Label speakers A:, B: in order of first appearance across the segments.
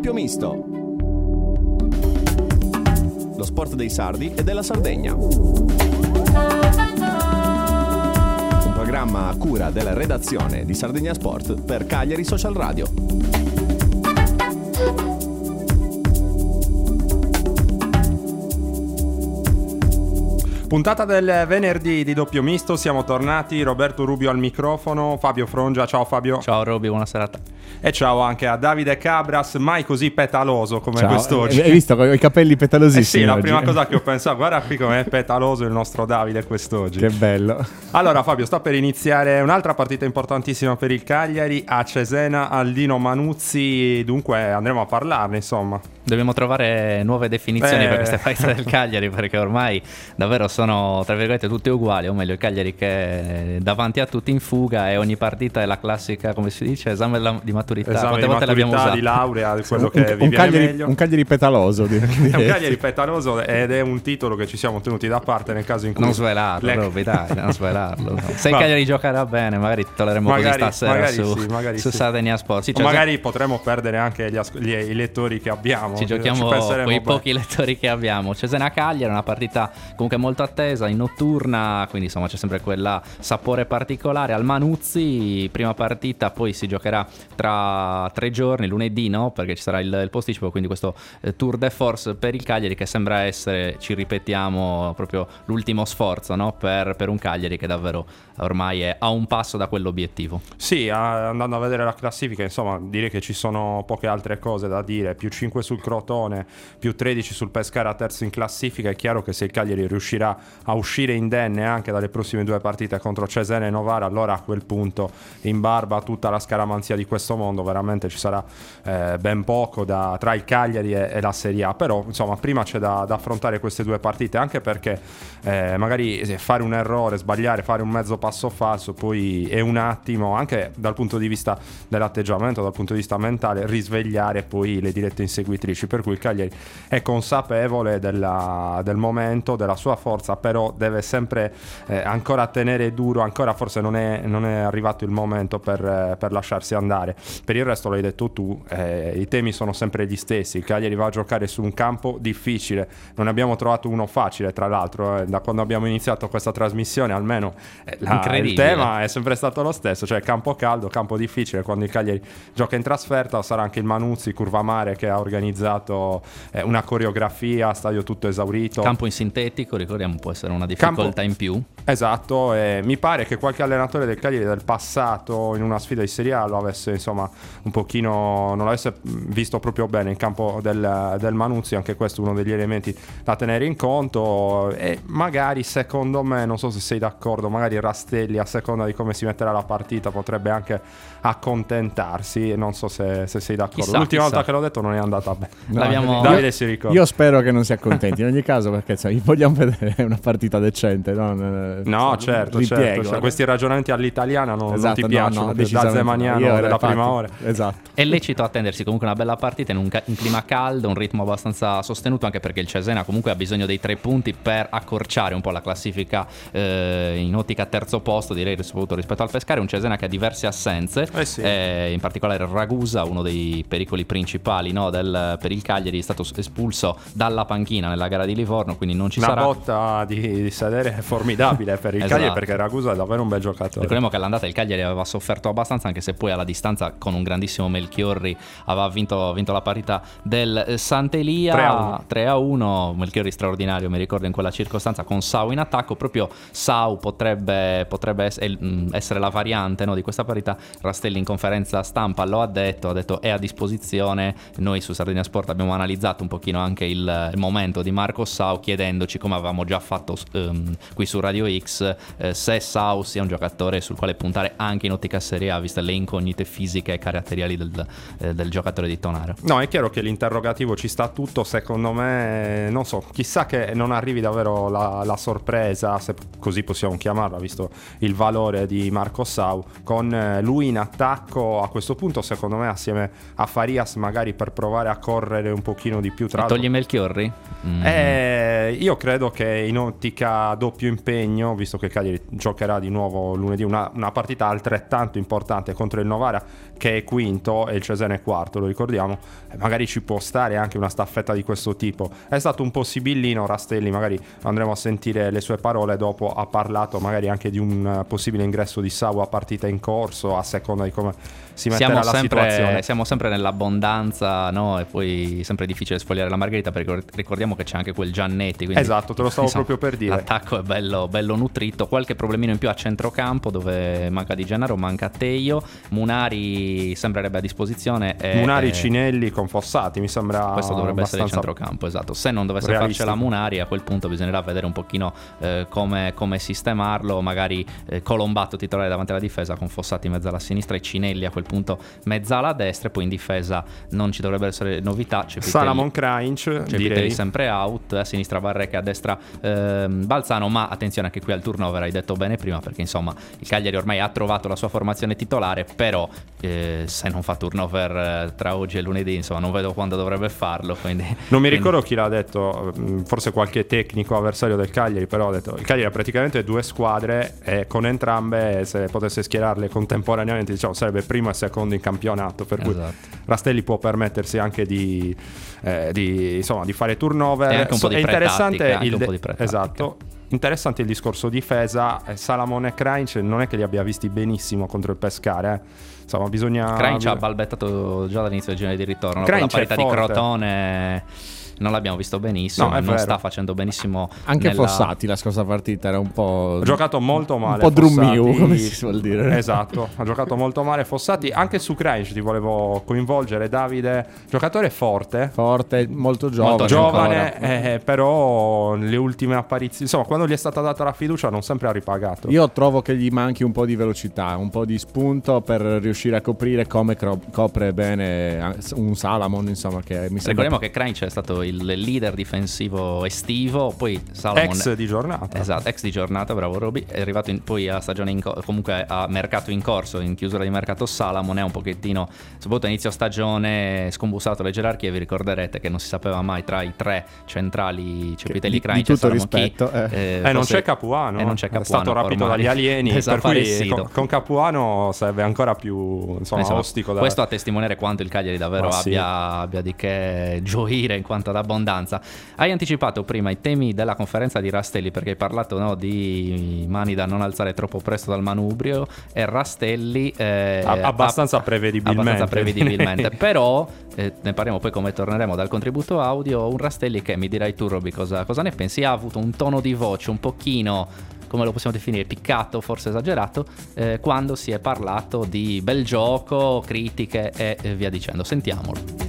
A: Doppio Misto. Lo sport dei sardi e della Sardegna. Un programma a cura della redazione di Sardegna Sport per Cagliari Social Radio.
B: Puntata del venerdì di Doppio Misto, siamo tornati, Roberto Rubio al microfono, Fabio Frongia, ciao Fabio.
C: Ciao Roby, buona serata.
B: E ciao anche a Davide Cabras, mai così petaloso come ciao. Quest'oggi.
D: Hai visto con i capelli petalosissimi?
B: Sì, la
D: oggi.
B: prima cosa che ho pensato, guarda qui com'è petaloso il nostro Davide quest'oggi.
D: Che bello.
B: Allora Fabio, sta per iniziare un'altra partita importantissima per il Cagliari a Cesena, Aldino Manuzzi, dunque andremo a parlarne insomma.
C: Dobbiamo trovare nuove definizioni per queste partite del Cagliari, perché ormai davvero sono tra virgolette tutte uguali, o meglio il Cagliari che è davanti a tutti in fuga e ogni partita è la classica, come si dice, esame di maturità.
B: Esame
C: quante
B: di
C: volte l'abbiamo
B: maturità,
C: usato?
B: di laurea, di quello che vi viene meglio.
D: Un Cagliari petaloso.
B: È un Cagliari petaloso ed è un titolo che ci siamo tenuti da parte nel caso in cui...
C: Non svelarlo, Roby, dai, non svelarlo. No. Se il Cagliari giocherà bene, magari titoleremo così stasera su Sardegna Sport. Sì,
B: o magari potremmo perdere anche i lettori che abbiamo.
C: Ci giochiamo con i pochi lettori che abbiamo. Cesena Cagliari è una partita comunque molto attesa, in notturna, quindi insomma c'è sempre quella sapore particolare. Al Manuzzi, prima partita, poi si giocherà tra 3 giorni, lunedì, no? Perché ci sarà il posticipo, quindi questo tour de force per il Cagliari che sembra essere, ci ripetiamo, proprio l'ultimo sforzo, no? Per un Cagliari che davvero ormai è a un passo da quell'obiettivo.
B: Sì, andando a vedere la classifica, insomma, direi che ci sono poche altre cose da dire. Più 5 sul Crotone, più 13 sul Pescara, terzo in classifica. È chiaro che se il Cagliari riuscirà a uscire indenne anche dalle prossime 2 partite contro Cesena e Novara, allora a quel punto in barba a tutta la scaramanzia di questo mondo veramente ci sarà ben poco tra il Cagliari e la Serie A. Però insomma prima c'è da affrontare queste 2 partite, anche perché magari fare un errore, sbagliare, fare un mezzo passo falso poi è un attimo, anche dal punto di vista dell'atteggiamento, dal punto di vista mentale, risvegliare poi le dirette inseguitrici. Per cui il Cagliari è consapevole del momento, della sua forza, però deve sempre ancora tenere duro, ancora forse non è arrivato il momento per lasciarsi andare. Per il resto l'hai detto tu, i temi sono sempre gli stessi. Il Cagliari va a giocare su un campo difficile, non abbiamo trovato uno facile tra l'altro, da quando abbiamo iniziato questa trasmissione almeno il tema è sempre stato lo stesso, cioè campo caldo, campo difficile. Quando il Cagliari gioca in trasferta sarà anche il Manuzzi, Curvamare, che ha organizzato una coreografia, stadio tutto esaurito,
C: campo in sintetico, ricordiamo, può essere una difficoltà in più.
B: Esatto, mi pare che qualche allenatore del Cagliari del passato in una sfida di Serie A lo avesse insomma un pochino, non l'avesse visto proprio bene il campo del Manuzzi. Anche questo è uno degli elementi da tenere in conto, e magari, secondo me, non so se sei d'accordo, magari Rastelli, a seconda di come si metterà la partita, potrebbe anche accontentarsi. Non so se sei d'accordo. L'ultima volta che l'ho detto non è andata bene. Davide si ricorda.
D: Io spero che non si accontenti in ogni caso, perché vogliamo vedere una partita decente,
B: no, certo. Questi ragionamenti all'italiana non ti piacciono, da Zemaniano della prima ora.
D: Esatto.
C: È lecito attendersi comunque una bella partita in clima caldo, un ritmo abbastanza sostenuto, anche perché il Cesena comunque ha bisogno dei 3 punti per accorciare un po' la classifica in ottica terzo posto, direi, soprattutto rispetto al Pescara. Un Cesena che ha diverse assenze, in particolare Ragusa, uno dei pericoli principali, no, per il Cagliari, è stato espulso dalla panchina nella gara di Livorno, quindi non ci sarà.
B: Una botta di sedere formidabile per il Cagliari, perché Ragusa è davvero un bel giocatore.
C: Ricordiamo che all'andata il Cagliari aveva sofferto abbastanza, anche se poi alla distanza con un grandissimo Melchiorri aveva vinto la partita del Sant'Elia 3-1. Melchiorri straordinario, mi ricordo, in quella circostanza, con Sau in attacco. Proprio Sau potrebbe essere la variante, no, di questa partita. Rastelli in conferenza stampa lo ha detto è a disposizione. Noi su Sardegna Sport abbiamo analizzato un pochino anche il momento di Marco Sau, chiedendoci, come avevamo già fatto qui su Radio X, se Sau sia un giocatore sul quale puntare anche in ottica Serie A, viste le incognite fisiche e caratteriali del giocatore di Tonaro.
B: No, è chiaro che l'interrogativo ci sta tutto. Secondo me, non so, chissà che non arrivi davvero la sorpresa, se così possiamo chiamarla, visto il valore di Marco Sau, con lui in attacco a questo punto, secondo me, assieme a Farias, magari per provare a correre un pochino di più.
C: Togli Melchiorri?
B: Io credo che in ottica doppio impegno impegno, visto che il Cagliari giocherà di nuovo lunedì una partita altrettanto importante contro il Novara, che è quinto e il Cesena è quarto, lo ricordiamo, magari ci può stare anche una staffetta di questo tipo. È stato un po' sibillino Rastelli, magari andremo a sentire le sue parole dopo. Ha parlato magari anche di un possibile ingresso di Sau a partita in corso, a seconda di come si metterà la situazione.
C: Siamo sempre nell'abbondanza, no? E poi sempre difficile sfogliare la margherita, perché ricordiamo che c'è anche quel Giannetti, quindi,
B: esatto, te lo stavo proprio per dire.
C: L'attacco è bello nutrito. Qualche problemino in più a centrocampo, dove manca Di Gennaro, manca Teio. Munari sembrerebbe a disposizione
B: Munari, Cinelli con Fossati, mi sembra
C: questo dovrebbe essere il centrocampo, esatto. Se non dovesse farcela Munari, a quel punto bisognerà vedere un pochino come sistemarlo, magari Colombato titolare davanti alla difesa, con Fossati in mezzo alla sinistra e Cinelli a quel punto mezza alla destra. E poi in difesa non ci dovrebbero essere novità.
B: Salamon Krajinc, direi
C: sempre out, a sinistra Varreca, a destra Balzano. Ma attenzione, anche qui al turnover, hai detto bene prima, perché insomma il Cagliari ormai ha trovato la sua formazione titolare, però se non fa turnover tra oggi e lunedì, insomma non vedo quando dovrebbe farlo, quindi
B: non mi ricordo chi l'ha detto, forse qualche tecnico avversario del Cagliari, però ha detto il Cagliari ha praticamente due squadre e con entrambe, se potesse schierarle contemporaneamente, diciamo sarebbe primo e secondo in campionato, per cui Rastelli può permettersi anche di fare turnover.
C: E anche un po' di
B: interessante
C: esatto.
B: Interessante il discorso difesa. Salamon e Krajinc non è che li abbia visti benissimo contro il Pescara, insomma bisogna.
C: Krajinc ha balbettato già dall'inizio del girone di ritorno,
B: la
C: parità di Crotone non l'abbiamo visto benissimo, non sta facendo benissimo
D: anche Fossati la scorsa partita era un po',
B: ha giocato molto male,
D: un po' Drummiu, come si suol dire.
B: Esatto, ha giocato molto male Fossati. Anche su Krajinc ti volevo coinvolgere, Davide, giocatore forte,
D: molto giovane,
B: però le ultime apparizioni, insomma quando gli è stata data la fiducia non sempre ha ripagato.
D: Io trovo che gli manchi un po' di velocità, un po' di spunto per riuscire a coprire come copre bene un Salamon, insomma, che mi sembra.
C: Ricordiamo che Krajinc è stato il leader difensivo estivo, poi Salamon
B: ex di giornata.
C: Esatto, ex di giornata, bravo Roby. È arrivato poi a stagione comunque a mercato in corso, in chiusura di mercato. Salamon è un pochettino, soprattutto a inizio stagione, scombussato le gerarchie. Vi ricorderete che non si sapeva mai tra i tre centrali Cepitelli, Krajinc e Salamon
D: rispetto,
B: non c'è Capuano, è stato rapito dagli alieni, per cui con Capuano sarebbe ancora più ostico
C: questo a testimoniare quanto il Cagliari davvero abbia di che gioire in quanto ad abbondanza. Hai anticipato prima i temi della conferenza di Rastelli, perché hai parlato di mani da non alzare troppo presto dal manubrio, e Rastelli
B: abbastanza prevedibilmente
C: però ne parliamo poi come torneremo dal contributo audio. Un Rastelli che, mi dirai tu Roby cosa ne pensi, ha avuto un tono di voce un pochino, come lo possiamo definire, piccato, forse esagerato, quando si è parlato di bel gioco, critiche e via dicendo. Sentiamolo.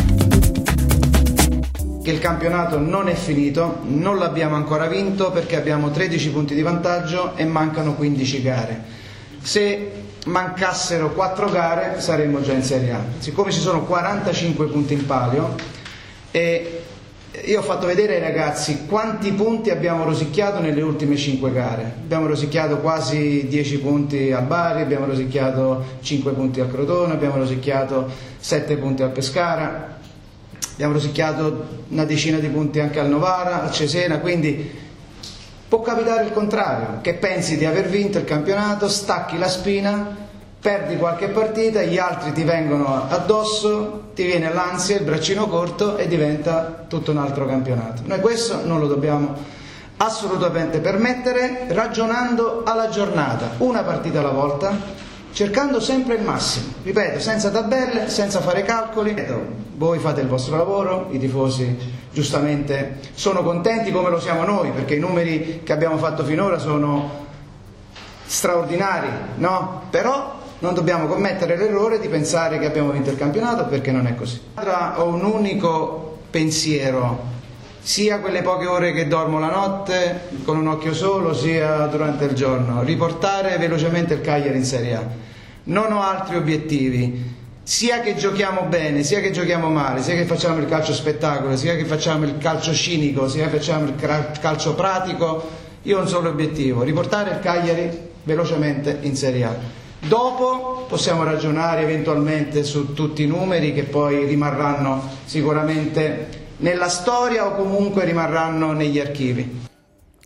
E: Che il campionato non è finito, non l'abbiamo ancora vinto, perché abbiamo 13 punti di vantaggio e mancano 15 gare. Se mancassero 4 gare saremmo già in Serie A. Siccome ci sono 45 punti in palio, e io ho fatto vedere ai ragazzi quanti punti abbiamo rosicchiato nelle ultime 5 gare. Abbiamo rosicchiato quasi 10 punti al Bari, abbiamo rosicchiato 5 punti al Crotone, abbiamo rosicchiato 7 punti al Pescara, abbiamo rosicchiato una decina di punti anche al Novara, al Cesena. Quindi può capitare il contrario, che pensi di aver vinto il campionato, stacchi la spina, perdi qualche partita, gli altri ti vengono addosso, ti viene l'ansia, il braccino corto e diventa tutto un altro campionato. Noi questo non lo dobbiamo assolutamente permettere, ragionando alla giornata, una partita alla volta, cercando sempre il massimo, ripeto, senza tabelle, senza fare calcoli. Voi fate il vostro lavoro, i tifosi giustamente sono contenti come lo siamo noi, perché i numeri che abbiamo fatto finora sono straordinari, no? Però non dobbiamo commettere l'errore di pensare che abbiamo vinto il campionato, perché non è così. Ho un unico pensiero, sia quelle poche ore che dormo la notte con un occhio solo, sia durante il giorno: riportare velocemente il Cagliari in Serie A. Non ho altri obiettivi, sia che giochiamo bene, sia che giochiamo male, sia che facciamo il calcio spettacolo, sia che facciamo il calcio cinico, sia che facciamo il calcio pratico. Io ho un solo obiettivo: riportare il Cagliari velocemente in Serie A. Dopo possiamo ragionare eventualmente su tutti i numeri che poi rimarranno sicuramente nella storia o comunque rimarranno negli archivi.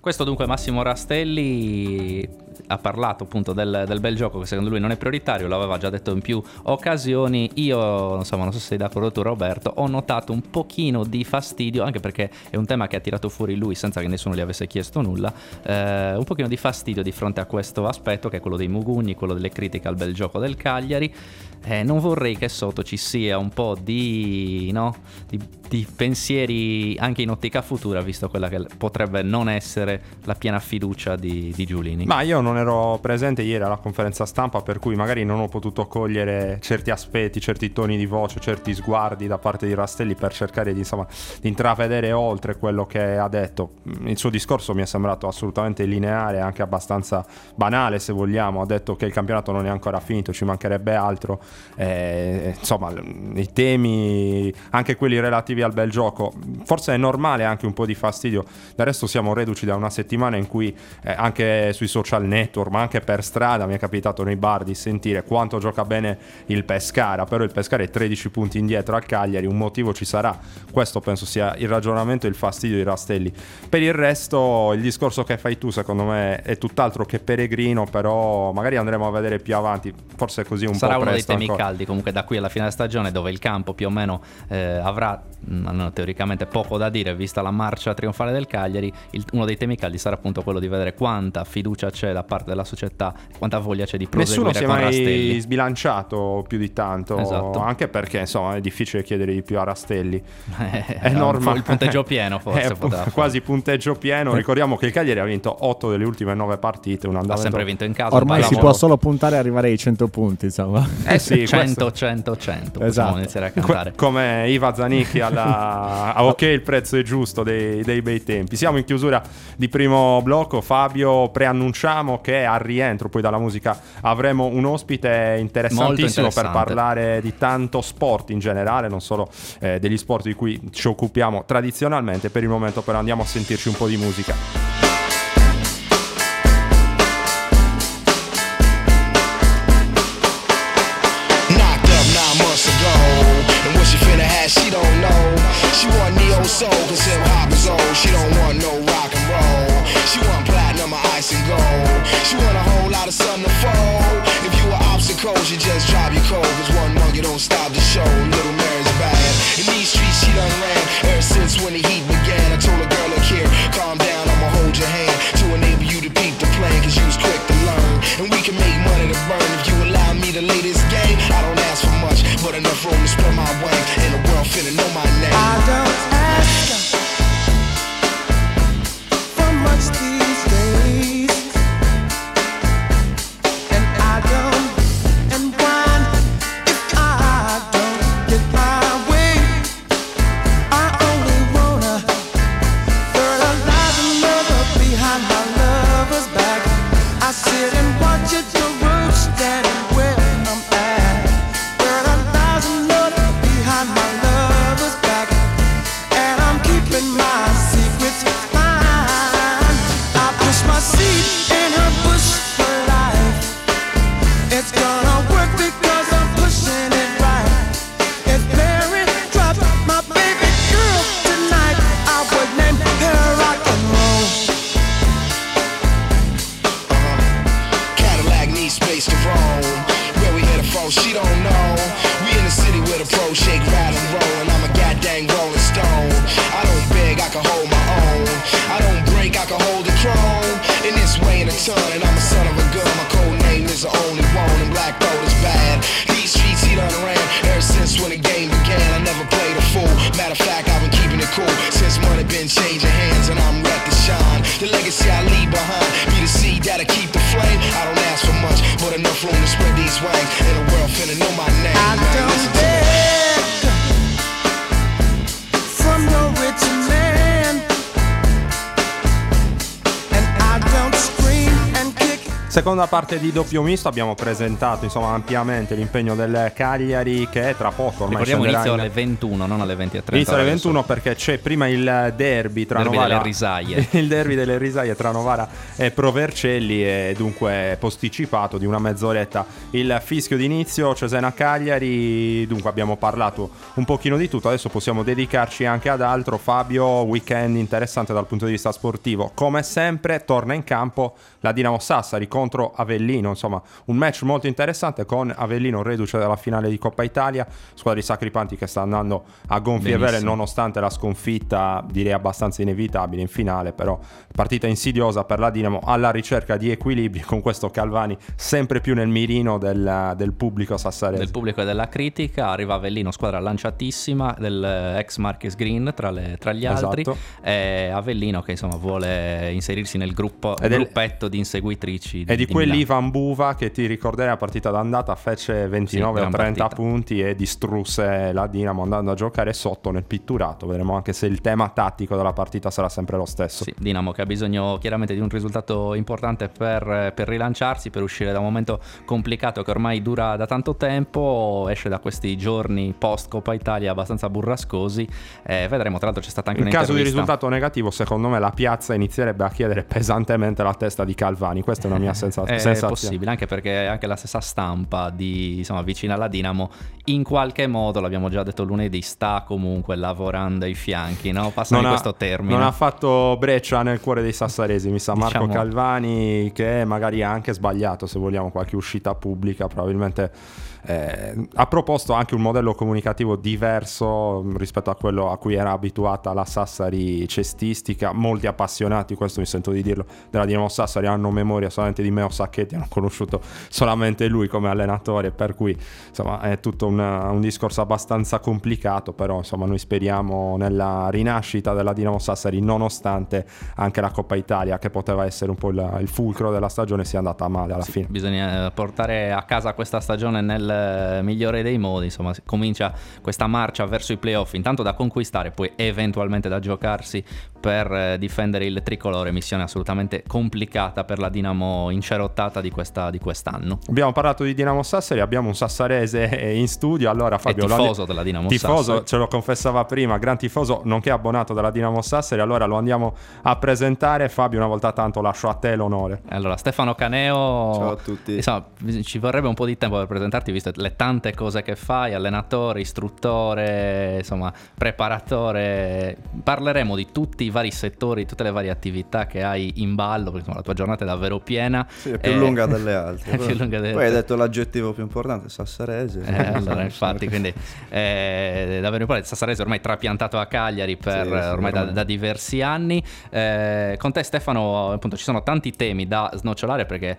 C: Questo dunque Massimo Rastelli ha parlato appunto del bel gioco che secondo lui non è prioritario, l'aveva già detto in più occasioni. Io insomma, non so se sei d'accordo tu Roberto, ho notato un pochino di fastidio, anche perché è un tema che ha tirato fuori lui senza che nessuno gli avesse chiesto nulla, un pochino di fastidio di fronte a questo aspetto che è quello dei mugugni, quello delle critiche al bel gioco del Cagliari. Non vorrei che sotto ci sia un po' di pensieri anche in ottica futura, visto quella che potrebbe non essere la piena fiducia di Giulini.
B: Ma io non ero presente ieri alla conferenza stampa, per cui magari non ho potuto cogliere certi aspetti, certi toni di voce, certi sguardi da parte di Rastelli per cercare di intravedere oltre quello che ha detto. Il suo discorso mi è sembrato assolutamente lineare, anche abbastanza banale se vogliamo. Ha detto che il campionato non è ancora finito, ci mancherebbe altro. Insomma, i temi, anche quelli relativi al bel gioco, forse è normale anche un po' di fastidio. Del resto siamo reduci da una settimana in cui anche sui social network, ma anche per strada, mi è capitato nei bar di sentire quanto gioca bene il Pescara, però il Pescara è 13 punti indietro al Cagliari, un motivo ci sarà. Questo penso sia il ragionamento e il fastidio di Rastelli. Per il resto il discorso che fai tu secondo me è tutt'altro che peregrino, però magari andremo a vedere più avanti, forse così un
C: sarà
B: po' presto.
C: Sarà uno dei temi caldi comunque da qui alla fine della stagione, dove il campo più o meno avrà teoricamente poco da dire vista la marcia trionfale del Cagliari. Uno dei temi caldi sarà appunto quello di vedere quanta fiducia c'è da parte della società, quanta voglia c'è di proseguire con Rastelli. Nessuno si è mai
B: sbilanciato più di tanto,
C: esatto.
B: Anche perché insomma è difficile chiedere di più a Rastelli. È normale,
C: il punteggio pieno forse
B: quasi punteggio pieno. Ricordiamo che il Cagliari ha vinto 8 delle ultime 9 partite,
C: ha sempre vinto in casa.
D: Ormai si può solo puntare a arrivare ai 100 punti, insomma.
B: Sì,
C: 100 possiamo iniziare a cantare
B: come Iva Zanicchi ok, il prezzo è giusto dei bei tempi. Siamo in chiusura di primo blocco. Fabio, preannunciamo che al rientro poi dalla musica avremo un ospite interessantissimo per parlare di tanto sport in generale, non solo degli sport di cui ci occupiamo tradizionalmente. Per il momento però andiamo a sentirci un po' di musica.
F: She don't know. She want neo soul, cause hip hop is old. She don't want no rock and roll. She want platinum or ice and gold. She want a whole lot of sun to fold. If you were obstacles, you just drop your cold. Cause one monkey don't stop the show. Little Mary's bad. In these streets she done ran ever since when the heat began. I told a girl, look here, calm down, I'ma hold your hand to enable you to peep the plan, cause you was quick to learn. And we can make money to burn if you allow me to lay this game. I don't ask for much, but enough room to spread my wings. And the world finna know my name.
G: I don't ask for much these days, and I don't and whine if I don't get my way. I only wanna fertilize another behind my lover's back. I sit and watch it the road standing where I'm at. Fertilize another behind my lover's back.
B: Seconda parte di doppio misto, abbiamo presentato insomma ampiamente l'impegno del Cagliari, che tra poco ormai
C: ricordiamo
B: scenderà
C: inizio alle 21, non alle 20:30.
B: Inizio alle 21 perché c'è prima il derby tra Novara
C: delle risaie.
B: il derby delle risaie tra Novara e Pro Vercelli, e dunque posticipato di una mezz'oretta il fischio d'inizio. Cesena Cagliari, dunque abbiamo parlato un pochino di tutto, adesso possiamo dedicarci anche ad altro. Fabio, weekend interessante dal punto di vista sportivo, come sempre torna in campo la Dinamo Sassari contro Avellino, insomma un match molto interessante con Avellino reduce dalla finale di Coppa Italia, squadra di Sacripanti che sta andando a gonfie vele nonostante la sconfitta direi abbastanza inevitabile in finale, però partita insidiosa per la Dinamo alla ricerca di equilibri, con questo Calvani sempre più nel mirino del pubblico sassarese,
C: del pubblico e della critica. Arriva Avellino, squadra lanciatissima del ex Marques Green tra gli altri,
B: esatto.
C: E Avellino che insomma vuole inserirsi nel gruppetto di inseguitrici
B: di quell'Ivan Buva che ti ricorderai la partita d'andata fece 29 o 30
C: partita.
B: punti e distrusse la Dinamo andando a giocare sotto nel pitturato. Vedremo anche se il tema tattico della partita sarà sempre lo stesso.
C: Sì, Dinamo che ha bisogno chiaramente di un risultato importante per rilanciarsi, per uscire da un momento complicato che ormai dura da tanto tempo, esce da questi giorni post Coppa Italia abbastanza burrascosi, vedremo. Tra l'altro c'è stata anche
B: in caso di
C: un'intervista.
B: risultato negativo, secondo me la piazza inizierebbe a chiedere pesantemente la testa di Calvani. Questa è una mia sensazione.
C: È possibile, anche perché anche la stessa stampa vicina alla Dinamo in qualche modo, l'abbiamo già detto lunedì, sta comunque lavorando ai fianchi, no? Passami questo termine.
B: Non ha fatto breccia nel cuore dei sassaresi, mi sa, Marco Calvani, che magari ha anche sbagliato, se vogliamo, qualche uscita pubblica, probabilmente ha proposto anche un modello comunicativo diverso rispetto a quello a cui era abituata la Sassari cestistica. Molti appassionati, questo mi sento di dirlo, della Dinamo Sassari hanno memoria solamente di Meo Sacchetti, hanno conosciuto solamente lui come allenatore, per cui insomma è tutto un discorso abbastanza complicato, però insomma noi speriamo nella rinascita della Dinamo Sassari, nonostante anche la Coppa Italia, che poteva essere un po' il fulcro della stagione, sia andata male alla fine.
C: Bisogna portare a casa questa stagione nel migliore dei modi, insomma comincia questa marcia verso i playoff, intanto da conquistare, poi eventualmente da giocarsi per difendere il tricolore, missione assolutamente complicata per la Dinamo incerottata di quest'anno.
B: Abbiamo parlato di Dinamo Sassari, abbiamo un sassarese in studio. Allora Fabio,
C: è tifoso della Dinamo Sassari,
B: ce lo confessava prima, gran tifoso nonché abbonato della Dinamo Sassari. Allora lo andiamo a presentare. Fabio, una volta tanto lascio a te l'onore.
C: Allora, Stefano Caneo,
H: ciao a tutti.
C: Insomma, ci vorrebbe un po' di tempo per presentarti, visto le tante cose che fai: allenatore, istruttore, insomma preparatore. Parleremo di tutti i vari settori, tutte le varie attività che hai in ballo, perché insomma la tua giornata è davvero piena.
H: Sì, è più lunga delle altre. Poi hai detto l'aggettivo più importante, sassarese.
C: Allora, infatti, quindi davvero importante. Sassarese ormai trapiantato a Cagliari per ormai da diversi anni. Con te, Stefano, appunto ci sono tanti temi da snocciolare, perché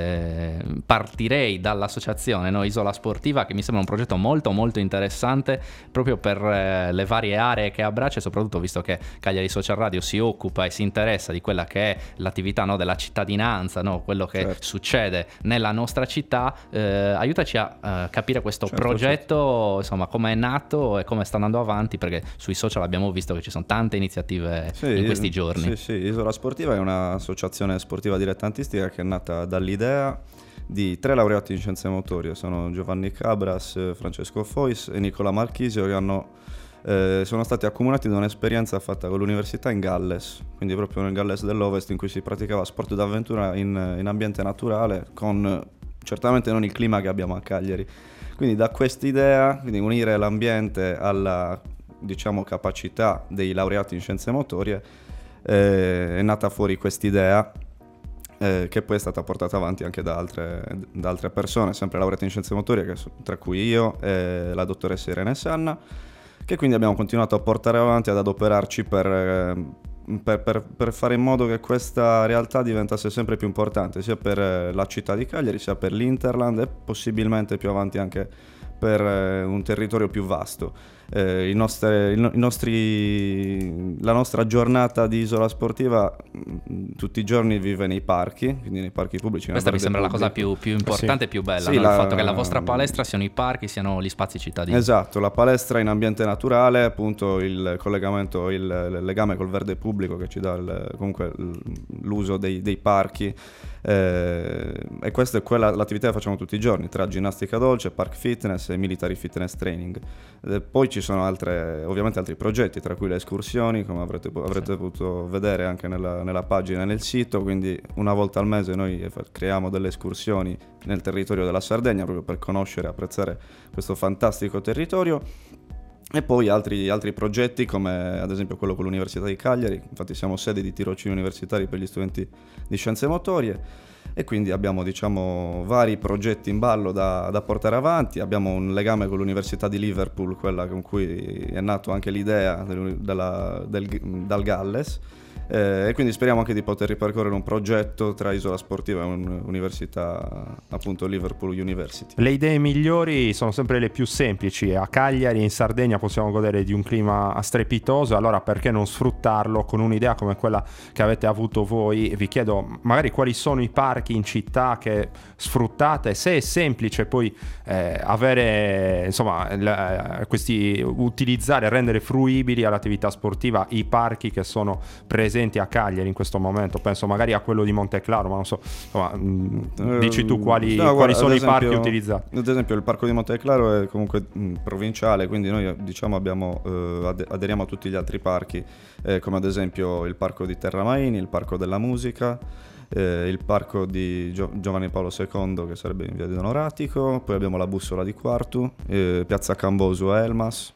C: partirei dall'associazione Isola Sportiva, che mi sembra un progetto molto molto interessante proprio per le varie aree che abbraccia, e soprattutto visto che Cagliari Social Radio si occupa e si interessa di quella che è l'attività della cittadinanza, quello che succede nella nostra città. Aiutaci a capire questo progetto, insomma come è nato e come sta andando avanti, perché sui social abbiamo visto che ci sono tante iniziative in questi giorni.
H: Sì, Isola Sportiva è un'associazione sportiva dilettantistica che è nata dall'idea di 3 laureati in scienze motorie, sono Giovanni Cabras, Francesco Fois e Nicola Marchisio, che sono stati accomunati da un'esperienza fatta con l'università in Galles, quindi proprio nel Galles dell'Ovest, in cui si praticava sport d'avventura in ambiente naturale, con certamente non il clima che abbiamo a Cagliari. Quindi da quest'idea, quindi unire l'ambiente alla, diciamo, capacità dei laureati in scienze motorie, è nata fuori quest'idea, che poi è stata portata avanti anche da altre persone, sempre laureate in scienze motorie, tra cui io e la dottoressa Irene Sanna, che quindi abbiamo continuato a portare avanti, ad adoperarci per fare in modo che questa realtà diventasse sempre più importante, sia per la città di Cagliari, sia per l'Interland e possibilmente più avanti anche per un territorio più vasto. la nostra giornata di isola sportiva tutti i giorni vive nei parchi, quindi nei parchi pubblici.
C: Questa mi sembra la cosa più importante e più bella,
H: sì,
C: no? Il fatto che la vostra palestra siano i parchi, siano gli spazi cittadini.
H: Esatto, la palestra in ambiente naturale, appunto il collegamento, il legame col verde pubblico che ci dà comunque l'uso dei parchi. E questa è l'attività che facciamo tutti i giorni, tra ginnastica dolce, park fitness e military fitness training. Poi ci sono ovviamente altri progetti, tra cui le escursioni, come avrete potuto vedere anche nella pagina e nel sito. Quindi una volta al mese noi creiamo delle escursioni nel territorio della Sardegna, proprio per conoscere e apprezzare questo fantastico territorio. E poi altri progetti, come ad esempio quello con l'Università di Cagliari. Infatti siamo sede di tirocini universitari per gli studenti di scienze motorie, e quindi abbiamo, diciamo, vari progetti in ballo da portare avanti. Abbiamo un legame con l'Università di Liverpool, quella con cui è nato anche l'idea dal Galles, e quindi speriamo anche di poter ripercorrere un progetto tra Isola Sportiva e un'università, appunto Liverpool University.
B: Le idee migliori sono sempre le più semplici. A Cagliari, in Sardegna, possiamo godere di un clima strepitoso, allora perché non sfruttarlo con un'idea come quella che avete avuto voi? Vi chiedo magari quali sono i parchi in città che sfruttate, se è semplice poi avere, insomma, utilizzare, rendere fruibili all'attività sportiva i parchi che sono presenti a Cagliari in questo momento. Penso magari a quello di Monteclaro, ma non so, insomma, dici tu quali sono i parchi utilizzati.
H: Ad esempio il parco di Monteclaro è comunque provinciale, quindi noi, diciamo, aderiamo a tutti gli altri parchi, come ad esempio il parco di Terramaini, il parco della musica, il parco di Giovanni Paolo II, che sarebbe in via di Onoratico. Poi abbiamo la Bussola di Quartu, piazza Camboso a Elmas.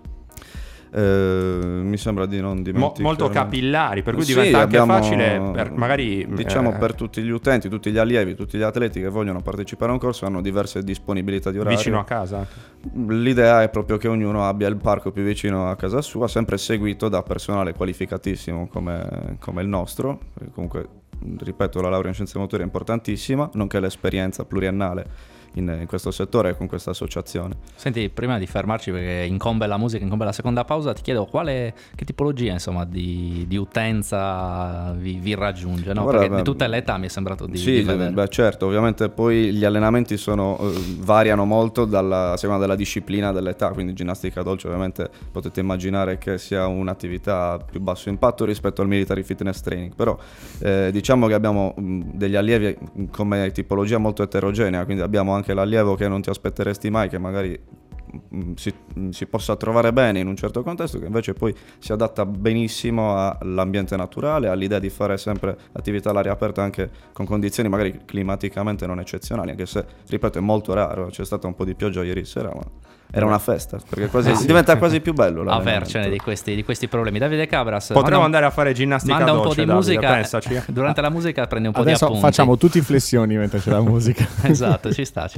H: Mi sembra di non dimenticare
B: molto capillari, per cui diventa anche facile per, magari
H: diciamo per tutti gli utenti, tutti gli allievi, tutti gli atleti che vogliono partecipare a un corso, hanno diverse disponibilità di orario
B: vicino a casa.
H: L'idea è proprio che ognuno abbia il parco più vicino a casa sua, sempre seguito da personale qualificatissimo come il nostro. Comunque, ripeto, la laurea in scienze motorie è importantissima, nonché l'esperienza pluriennale in questo settore con questa associazione.
C: Senti, prima di fermarci, perché incombe la musica, incombe la seconda pausa, ti chiedo che tipologia, insomma, di utenza vi raggiunge, no?
H: Guarda,
C: perché di tutte le età mi è sembrato di vedere.
H: Beh, certo, ovviamente poi gli allenamenti variano molto a seconda della disciplina dell'età, quindi ginnastica dolce ovviamente potete immaginare che sia un'attività a più basso impatto rispetto al military fitness training, però diciamo che abbiamo degli allievi come tipologia molto eterogenea, quindi abbiamo anche l'allievo che non ti aspetteresti mai, che magari si possa trovare bene in un certo contesto, che invece poi si adatta benissimo all'ambiente naturale, all'idea di fare sempre attività all'aria aperta anche con condizioni magari climaticamente non eccezionali, anche se, ripeto, è molto raro. C'è stata un po' di pioggia ieri sera, ma era una festa, perché diventa quasi più bello
C: avercene di questi problemi. Davide Cabras,
B: potremmo andare a fare ginnastica
C: manda
B: dolce,
C: un po' di musica,
B: pensaci.
C: Durante la musica prendi un po'
D: adesso
C: di appunti.
D: facciamo tutti flessioni mentre c'è la musica.
C: Esatto, ci sta.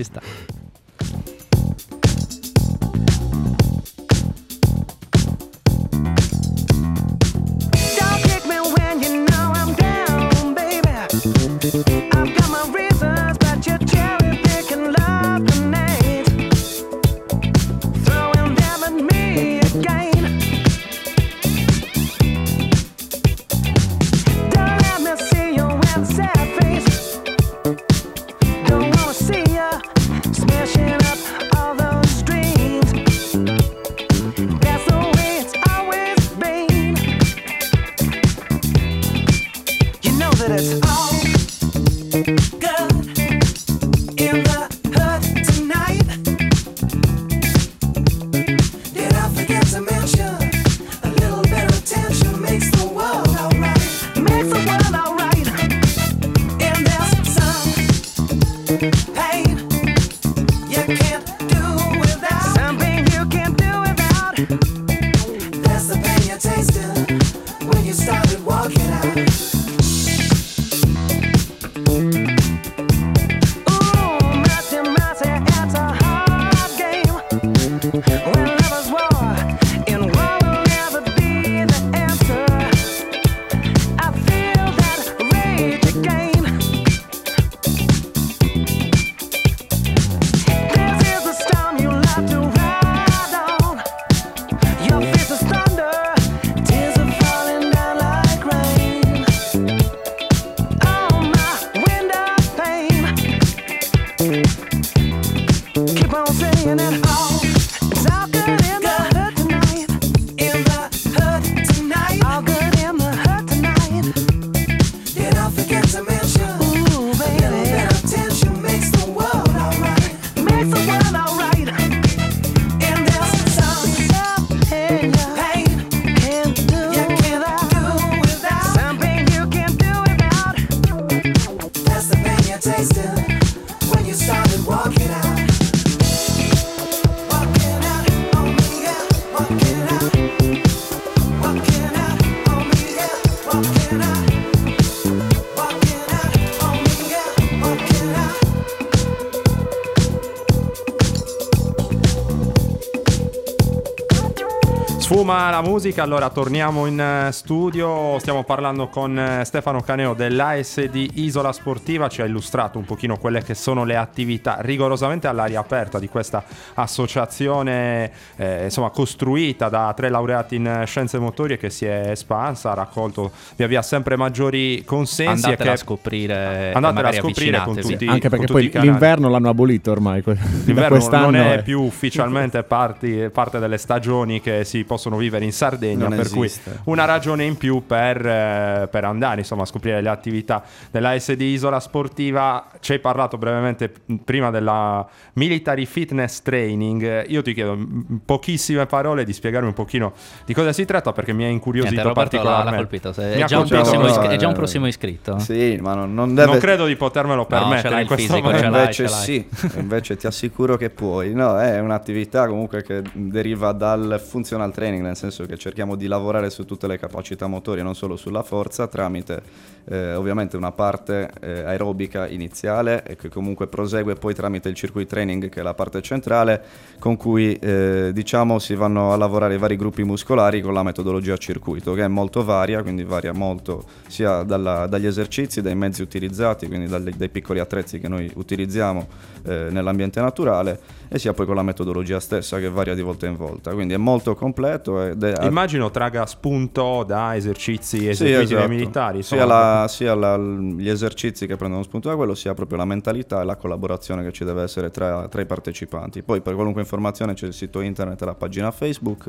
B: Sfuma la musica, allora torniamo in studio, stiamo parlando con Stefano Caneo dell'ASD Isola Sportiva, ci ha illustrato un pochino quelle che sono le attività rigorosamente all'aria aperta di questa associazione insomma costruita da 3 laureati in scienze motorie che si è espansa, ha raccolto via via sempre maggiori consensi.
C: Andatela a scoprire,
B: andatela a scoprire con tutti,
D: anche perché
B: con tutti
D: poi
B: i canali.
D: l'inverno l'hanno abolito ormai.
B: L'inverno non è più ufficialmente parte delle stagioni che si possono vivere in Sardegna,
H: Non
B: per
H: esiste.
B: cui una ragione in più per andare insomma a scoprire le attività dell'ASD Isola Sportiva. Ci hai parlato brevemente prima della Military Fitness Training, io ti chiedo in pochissime parole di spiegarmi un pochino di cosa si tratta, perché mi ha incuriosito
C: Niente, Roberto
B: particolarmente.
C: l'ha colpito,
B: Mi
C: è
B: ha
C: già, un
B: colpito.
C: prossimo è già un prossimo iscritto.
H: Sì, ma non deve...
B: Non credo di potermelo permettere
C: ce l'hai
B: in
C: il
B: questo
C: fisico,
B: momento.
C: ce l'hai,
H: Invece
C: ce l'hai.
H: sì, invece ti assicuro che puoi. No, è un'attività comunque che deriva dal functional training, nel senso che cerchiamo di lavorare su tutte le capacità motorie, non solo sulla forza, tramite ovviamente una parte aerobica iniziale e che comunque prosegue poi tramite il circuit training, che è la parte centrale, con cui diciamo si vanno a lavorare i vari gruppi muscolari con la metodologia a circuito, che è molto varia, quindi varia molto sia dagli esercizi, dai mezzi utilizzati, quindi dai piccoli attrezzi che noi utilizziamo nell'ambiente naturale, e sia poi con la metodologia stessa che varia di volta in volta, quindi è molto completo
B: Immagino traga spunto da esercizi
H: sì,
B: eseguiti
H: esatto.
B: dai militari,
H: sia gli esercizi che prendono spunto da quello, sia proprio la mentalità e la collaborazione che ci deve essere tra i partecipanti. Poi per qualunque informazione c'è il sito internet e la pagina Facebook.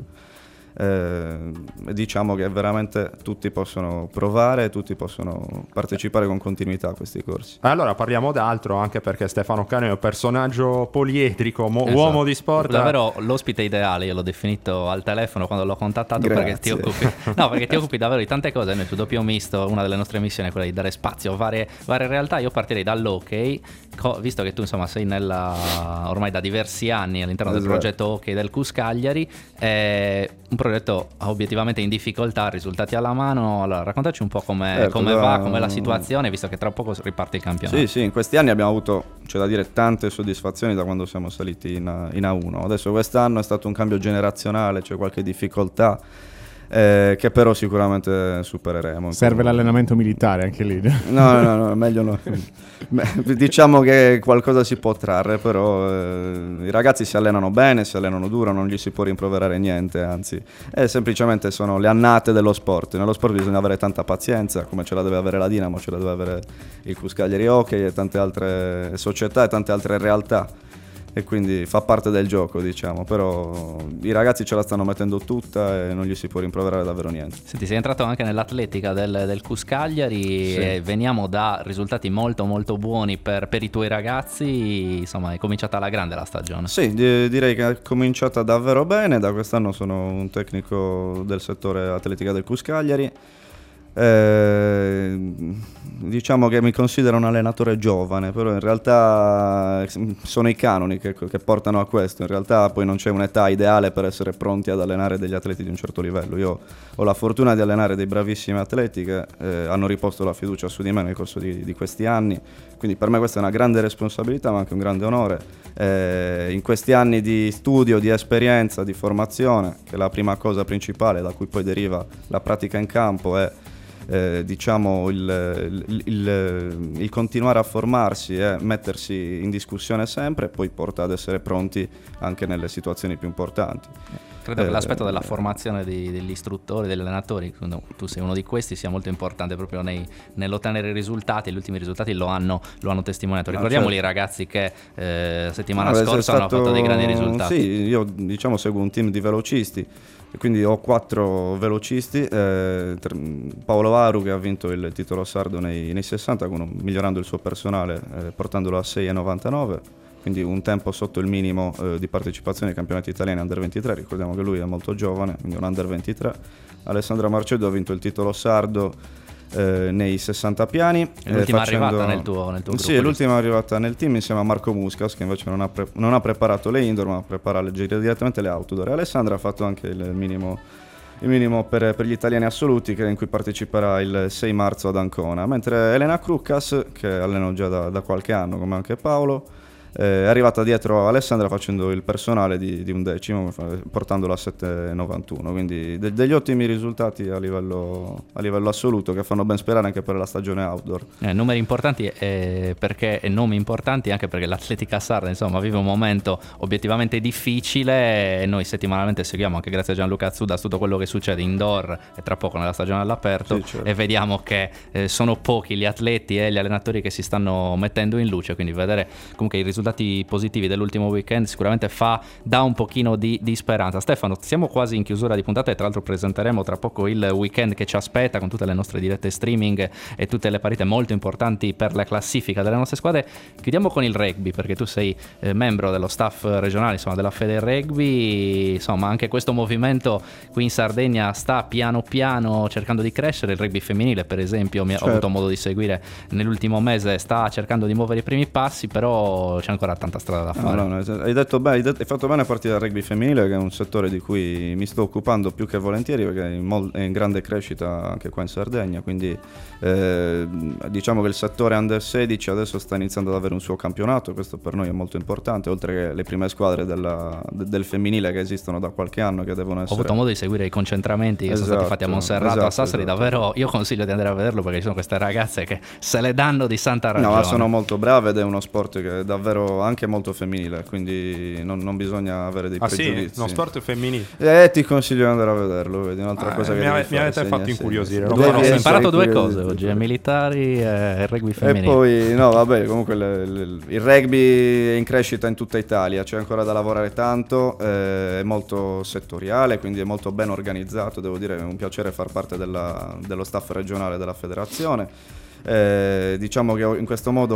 H: Diciamo che veramente tutti possono provare, tutti possono partecipare con continuità a questi corsi.
B: Allora parliamo d'altro, anche perché Stefano Caneo è un personaggio poliedrico,
C: Esatto.
B: uomo di sport.
C: Davvero l'ospite ideale, io l'ho definito al telefono quando l'ho contattato.
H: Grazie.
C: perché ti occupi davvero di tante cose. Noi su Doppio Misto, una delle nostre missioni è quella di dare spazio a varie realtà. Io partirei dall'hockey, visto che tu insomma sei ormai da diversi anni all'interno del
H: Esatto.
C: progetto hockey del CUS Cagliari, un progetto obiettivamente in difficoltà, risultati alla mano. Allora raccontaci un po' come va, com'è la situazione, visto che tra poco riparte il campionato.
H: Sì, in questi anni abbiamo avuto, c'è da dire, tante soddisfazioni da quando siamo saliti in A1. Adesso quest'anno è stato un cambio generazionale, c'è qualche difficoltà che però sicuramente supereremo.
D: Serve l'allenamento militare anche lì.
H: No, meglio no. Diciamo che qualcosa si può trarre, però i ragazzi si allenano bene, si allenano duro, non gli si può rimproverare niente, anzi, semplicemente sono le annate dello sport. Nello sport bisogna avere tanta pazienza, come ce la deve avere la Dinamo, ce la deve avere il CUS Cagliari Hockey e tante altre società e tante altre realtà. E quindi fa parte del gioco, diciamo, però i ragazzi ce la stanno mettendo tutta e non gli si può rimproverare davvero niente.
C: Senti, sei entrato anche nell'atletica del CUS Cagliari,
H: Sì.
C: e veniamo da risultati molto molto buoni per i tuoi ragazzi, insomma è cominciata alla grande la stagione.
H: Sì, direi che è cominciata davvero bene, da quest'anno sono un tecnico del settore atletica del CUS Cagliari. Diciamo che mi considero un allenatore giovane, però in realtà sono i canoni che portano a questo. In realtà poi non c'è un'età ideale per essere pronti ad allenare degli atleti di un certo livello. Io ho la fortuna di allenare dei bravissimi atleti che hanno riposto la fiducia su di me nel corso di questi anni, quindi per me questa è una grande responsabilità ma anche un grande onore. In questi anni di studio, di esperienza, di formazione, che è la prima cosa principale da cui poi deriva la pratica in campo, è diciamo il continuare a formarsi e mettersi in discussione sempre, poi porta ad essere pronti anche nelle situazioni più importanti.
C: Credo che l'aspetto della formazione degli istruttori, degli allenatori, tu sei uno di questi, sia molto importante proprio nell'ottenere i risultati. Gli ultimi risultati lo hanno testimoniato. Ricordiamoli,
H: certo.
C: I ragazzi che settimana scorsa hanno fatto dei grandi risultati.
H: Sì, io diciamo seguo un team di velocisti, quindi ho 4 velocisti, Paolo Aru che ha vinto il titolo sardo nei 60, migliorando il suo personale, portandolo a 6,99, quindi un tempo sotto il minimo di partecipazione ai campionati italiani under 23. Ricordiamo che lui è molto giovane, quindi un under 23. Alessandra Marcedo ha vinto il titolo sardo nei 60 piani.
C: L'ultima arrivata nel tuo gruppo.
H: Sì, è l'ultima arrivata nel team insieme a Marco Muscas, che invece non ha preparato le indoor ma prepara direttamente le outdoor. E Alessandra ha fatto anche il minimo per gli italiani assoluti, in cui parteciperà il 6 marzo ad Ancona, mentre Elena Cruccas, che alleno già da qualche anno come anche Paolo, È arrivata dietro Alessandra facendo il personale di un decimo, portandolo a 7,91, quindi degli ottimi risultati a livello assoluto che fanno ben sperare anche per la stagione outdoor.
C: Numeri importanti e nomi importanti anche perché l'Atletica Sarda insomma vive un momento obiettivamente difficile e noi settimanalmente seguiamo anche grazie a Gianluca Azzuda tutto quello che succede indoor e tra poco nella stagione all'aperto,
H: sì, certo.
C: E vediamo che sono pochi gli atleti e gli allenatori che si stanno mettendo in luce, quindi vedere comunque i risultati positivi dell'ultimo weekend sicuramente dà un pochino di speranza. Stefano, siamo quasi in chiusura di puntata e tra l'altro presenteremo tra poco il weekend che ci aspetta con tutte le nostre dirette streaming e tutte le partite molto importanti per la classifica delle nostre squadre. Chiudiamo con il rugby perché tu sei membro dello staff regionale, insomma, della Fede Rugby, insomma anche questo movimento qui in Sardegna sta piano piano cercando di crescere. Il rugby femminile per esempio ho avuto modo di seguire nell'ultimo mese, sta cercando di muovere i primi passi, però c'è ancora tanta strada da fare.
H: No, hai detto bene, hai fatto bene a partire dal rugby femminile, che è un settore di cui mi sto occupando più che volentieri perché è in grande crescita anche qua in Sardegna, quindi diciamo che il settore under 16 adesso sta iniziando ad avere un suo campionato, questo per noi è molto importante, oltre che le prime squadre del femminile che esistono da qualche anno che devono essere...
C: Ho avuto modo di seguire i concentramenti che sono stati fatti a Monserrato, a Sassari, davvero io consiglio di andare a vederlo perché ci sono queste ragazze che se le danno di santa ragione.
H: No, ma sono molto brave ed è uno sport che è davvero anche molto femminile, quindi non bisogna avere dei pregiudizi.
B: Sì, uno sport femminile.
H: Ti consiglio di andare a vederlo, vedi, un'altra cosa che
B: mi avete fatto incuriosire.
C: Ho imparato due cose oggi, militari e rugby femminile.
H: E poi, no, vabbè, comunque il rugby è in crescita in tutta Italia, c'è ancora da lavorare tanto, è molto settoriale, quindi è molto ben organizzato, devo dire, è un piacere far parte dello staff regionale della federazione. Diciamo che in questo modo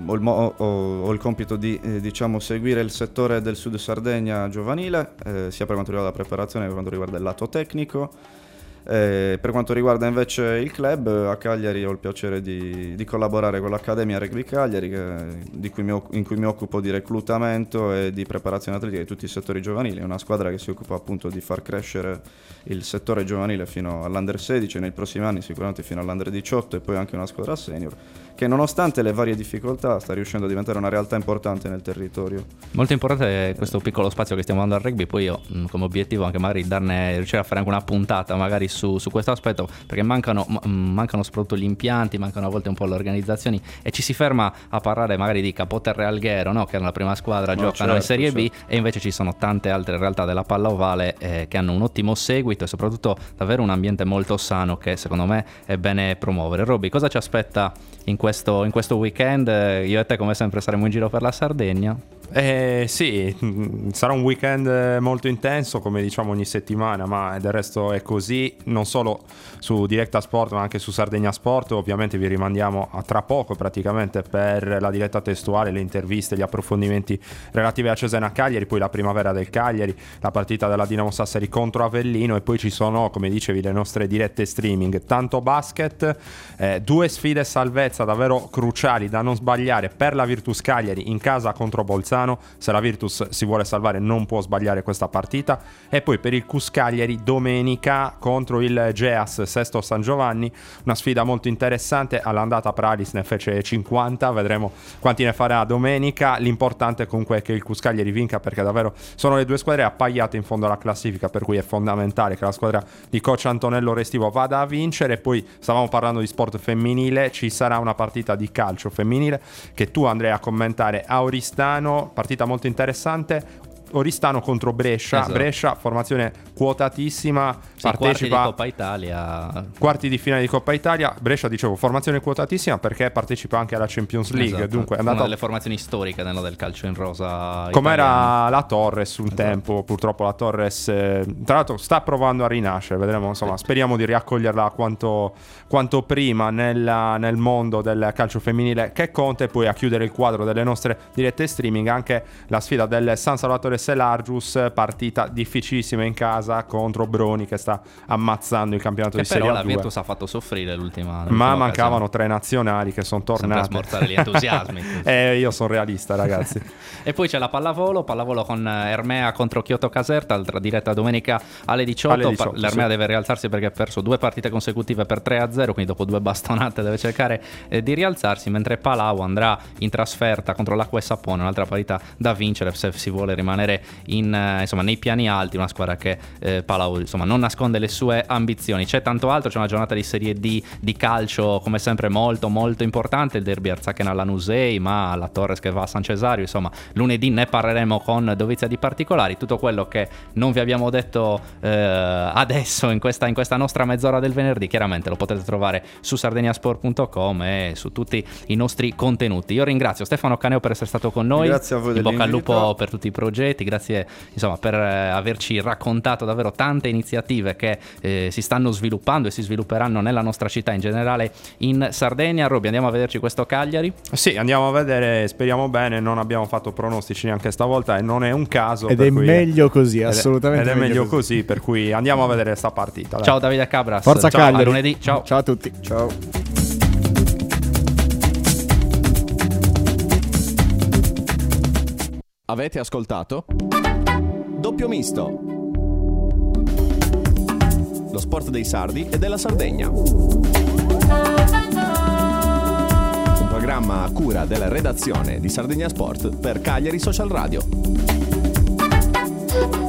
H: ho il compito di seguire il settore del Sud Sardegna giovanile, sia per quanto riguarda la preparazione che per quanto riguarda il lato tecnico. Per quanto riguarda invece il club, a Cagliari ho il piacere di collaborare con l'Accademia Rugby Cagliari in cui mi occupo di reclutamento e di preparazione atletica di tutti i settori giovanili. È una squadra che si occupa appunto di far crescere il settore giovanile fino all'Under 16 e nei prossimi anni sicuramente fino all'Under 18 e poi anche una squadra senior che nonostante le varie difficoltà sta riuscendo a diventare una realtà importante nel territorio.
C: Molto importante è questo piccolo spazio che stiamo dando al rugby, poi io come obiettivo anche magari riuscire a fare anche una puntata magari su questo aspetto, perché mancano soprattutto gli impianti, mancano a volte un po' le organizzazioni e ci si ferma a parlare magari di Capoterre Alghero, no? Che hanno la prima squadra, giocano in Serie B e invece ci sono tante altre realtà della palla ovale che hanno un ottimo seguito e soprattutto davvero un ambiente molto sano che secondo me è bene promuovere. Robby, cosa ci aspetta in questo weekend? Io e te come sempre saremo in giro per la Sardegna.
B: Sì, sarà un weekend molto intenso come diciamo ogni settimana, ma del resto è così, non solo su Directa Sport ma anche su Sardegna Sport. Ovviamente vi rimandiamo a tra poco praticamente per la diretta testuale, le interviste, gli approfondimenti relativi a Cesena Cagliari, poi la primavera del Cagliari, la partita della Dinamo Sassari contro Avellino e poi ci sono, come dicevi, le nostre dirette streaming, tanto basket, due sfide salvezza davvero cruciali da non sbagliare per la Virtus Cagliari in casa contro Bolzano. Se la Virtus si vuole salvare non può sbagliare questa partita, e poi per il Cus Cagliari domenica contro il Geas Sesto San Giovanni, una sfida molto interessante. All'andata Pralis ne fece 50, vedremo quanti ne farà domenica. L'importante comunque è che il Cus Cagliari vinca, perché davvero sono le due squadre appaiate in fondo alla classifica, per cui è fondamentale che la squadra di coach Antonello Restivo vada a vincere. Poi stavamo parlando di sport femminile, ci sarà una partita di calcio femminile che tu andrai a commentare a Oristano, partita molto interessante. Oristano contro Brescia, esatto. Brescia formazione quotatissima,
C: sì,
B: partecipa
C: quarti
B: di finale di Coppa Italia. Brescia, dicevo, formazione quotatissima perché partecipa anche alla Champions League,
C: esatto.
B: Dunque è
C: una delle formazioni storiche del calcio in rosa
B: come
C: italiano.
B: era la Torres un tempo. Purtroppo la Torres tra l'altro sta provando a rinascere, vedremo, insomma, speriamo di riaccoglierla quanto prima nel mondo del calcio femminile che conta. E poi a chiudere il quadro delle nostre dirette streaming anche la sfida del San Salvatore Selargius, partita difficilissima in casa contro Broni che sta sta ammazzando il campionato
C: che
B: di Serie
C: però
B: A2.
C: la Virtus ha fatto soffrire l'ultima
B: Ma mancavano 3 nazionali che sono tornate.
C: Sempre a smorzare gli entusiasmi.
B: Io sono realista, ragazzi.
C: E poi c'è la pallavolo con Ermea contro Kyoto Caserta, altra diretta domenica alle 18. L'Ermea deve rialzarsi perché ha perso 2 partite consecutive per 3-0, quindi dopo 2 bastonate deve cercare di rialzarsi, mentre Palau andrà in trasferta contro l'Acqua e Sapone, un'altra partita da vincere se si vuole rimanere nei piani alti, una squadra che Palau non nasconde le sue ambizioni. C'è tanto altro, c'è una giornata di Serie D di calcio come sempre molto molto importante, il derby Arzachena alla Nusei, ma alla Torres che va a San Cesario, lunedì ne parleremo con dovizia di particolari. Tutto quello che non vi abbiamo detto adesso in questa nostra mezz'ora del venerdì chiaramente lo potete trovare su sardegnasport.com e su tutti i nostri contenuti. Io ringrazio Stefano Caneo per essere stato con noi,
H: grazie a voi,
C: in bocca al lupo per tutti i progetti, grazie per averci raccontato davvero tante iniziative che si stanno sviluppando e si svilupperanno nella nostra città, in generale in Sardegna. Robby, andiamo a vederci questo Cagliari?
B: Sì, andiamo a vedere, speriamo bene, non abbiamo fatto pronostici neanche stavolta e non è un caso.
D: Ed è meglio così, assolutamente.
B: Ed è meglio così, per cui andiamo a vedere sta partita. Dai.
C: Ciao Davide Cabras.
D: Forza
C: ciao,
D: Cagliari.
C: A lunedì. Ciao.
D: Ciao a tutti.
H: Ciao.
A: Avete ascoltato? Doppio misto. Lo sport dei sardi e della Sardegna. Un programma a cura della redazione di Sardegna Sport per Cagliari Social Radio.